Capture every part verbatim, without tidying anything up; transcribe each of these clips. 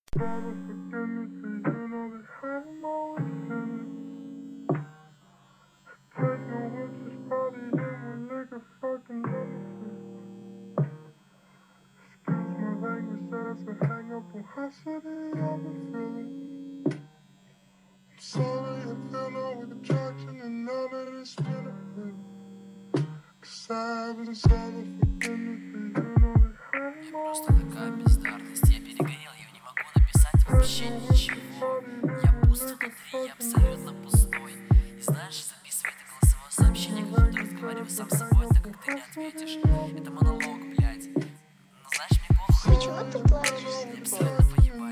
Просто такая бездарность, я перегорел, я не могу написать вообще ничего. Я пуст внутри, я абсолютно пустой. И знаешь, записывай это голосовое сообщение, как будто разговариваю сам с собой, так как ты не ответишь. Это монолог, блядь. Но знаешь, мне похуй. Почему ты плачешь? Мне абсолютно поебать.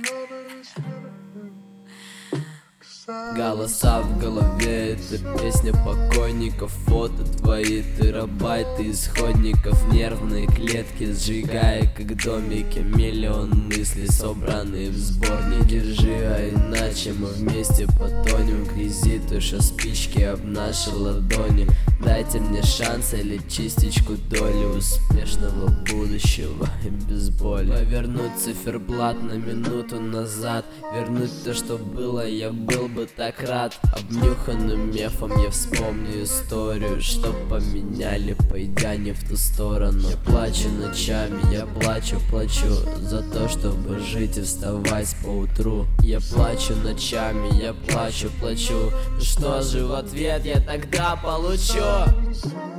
Голоса в голове, это песня покойников. Фото твои, терабайты исходников. Нервные клетки сжигая, как домики. Миллион мыслей, собранные в сбор. Не держи, а иначе мы вместе потонем в грязи. Туша спички об наши ладони. Дайте мне шанс или частичку доли успешного будущего и без боли. Повернуть циферблат на минуту назад, вернуть то, что было, я был бы так рад. Обнюханным мефом я вспомню историю, что поменяли, пойдя не в ту сторону. Я плачу ночами, я плачу, плачу за то, чтобы жить и вставать по утру. Я плачу ночами, я плачу, плачу. Ну что же в ответ я тогда получу?